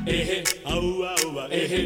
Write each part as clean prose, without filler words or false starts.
एहे औआ औआ एहे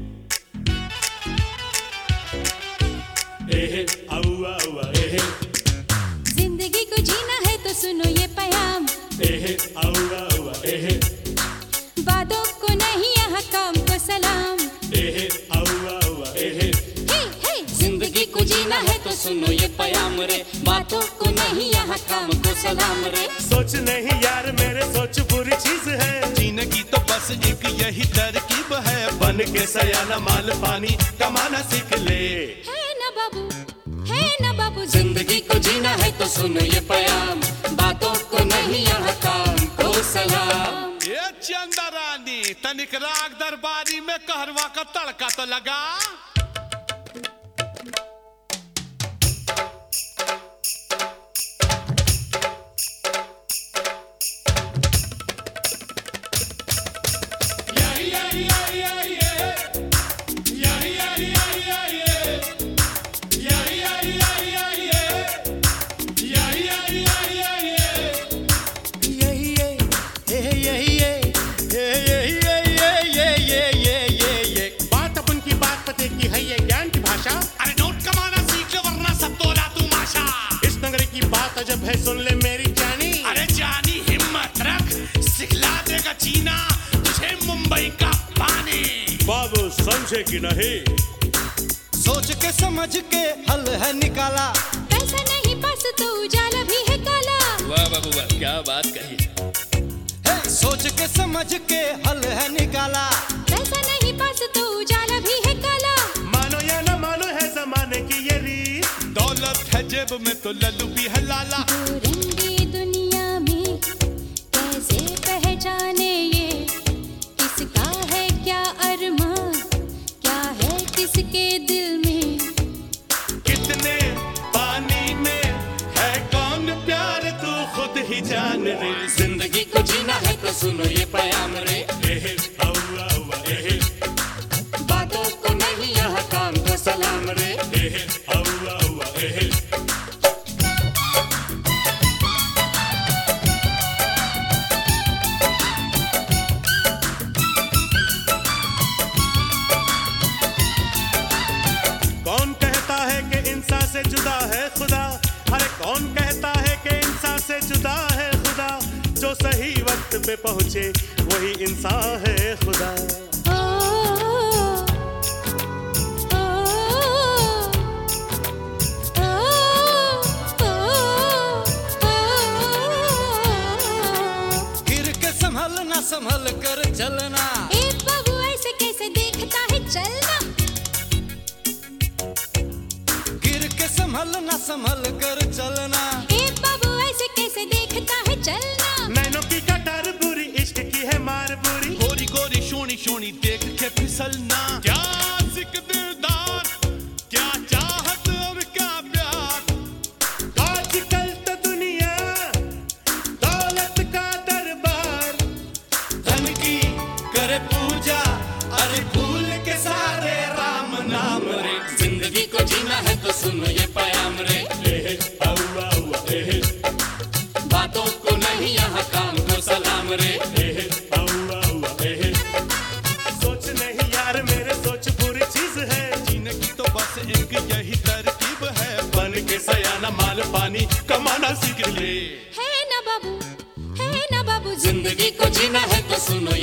एहे औआ औआ एहे। जिंदगी को जीना है तो सुनो ये प्याम, एहे औआ औआ एहे बातों को नहीं यहाँ काम को सलाम। एहे औआ औआ एहे। हे हे जिंदगी को जीना है तो सुनो ये प्याम रे, बातों को नहीं यहाँ काम को सलाम रे। सोच नहीं यार मेरे सोच बुरी चीज है, जीने की तो बस एक यही तरकीब है। बन के सयाना माल पानी कमाना सीख ले। है ना बाबू, है ना बाबू, जिंदगी को जीना है तो सुनो ये प्याम, बातों को नहीं यहाँ काम को सलाम। ये चंदा रानी तनिक राग दरबारी में कहरवा का तड़का तो लगा। बात अपन की बात पते की है ये ज्ञान की भाषा। अरे नोट कमाना सीख ले वरना सब तोला तू माशा। इस नगरी की बात अजब है सुन ले मेरी जानी। अरे जानी हिम्मत रख, सिखला देगा चीना तुझे मुंबई का पानी। बाबू समझे कि नहीं, सोच के समझ के हल है निकाला। पैसा नहीं पास तो उजाला भी है काला। वाह बाबू वाह, क्या बात कही। सोच के समझ के हल है निकाला। पैसा नहीं पास तो उजाला भी है काला। मानो या न मानो है जमाने की ये रीत। दौलत है जेब में तो लल्लू भी है लाला। दो रंगी दुनिया में कैसे पहचाने ये, किसका है क्या अरमान, क्या है किसके दिल में। कितने पानी में है कौन प्यार तू खुद ही जान रे। जिंदगी को जीना है तो सुनो ये प्याम रे, एहे औआ औआ एहे बातों को नहीं यहाँ काम को सलाम रे। एहे औआ औआ एहे। कौन कहता है कि इंसान से जुदा है खुदा, अरे कौन कहता है कि इंसान से जुदा है खुदा। जो सही वक्त पे पहुंचे वही इंसान है खुदा। ओ, ओ, गिर के संभल ना संभल कर चलना। ए बाबू ऐसे कैसे देखता है चलना। गिर के संभल ना संभल कर चलना। ए बाबू ऐसे कैसे देखता है चलना। नैनों की कटार बुरी, इश्क की है मार बुरी। गोरी गोरी शोनी शोनी देख के फिसलना। क्या सिक दिलदार, क्या चाहत और क्या प्यार। आजकल तो दुनिया दौलत का दरबार। धन की करे पूजा, अरे भूल के सारे राम नाम रे। जिंदगी को जीना है तो सुनो ये प्याम रे, एहे औआ औआ एहे बातों को नहीं यहाँ काम को सलाम रे। एहे औआ औआ एहे। सोच नहीं यार मेरे सोच बुरी चीज है। जीने की तो बस एक यही तरकीब है। बन के सयाना माल पानी कमाना सीख ले। है ना बाबू, है ना बाबू, जिंदगी को जीना है तो सुनो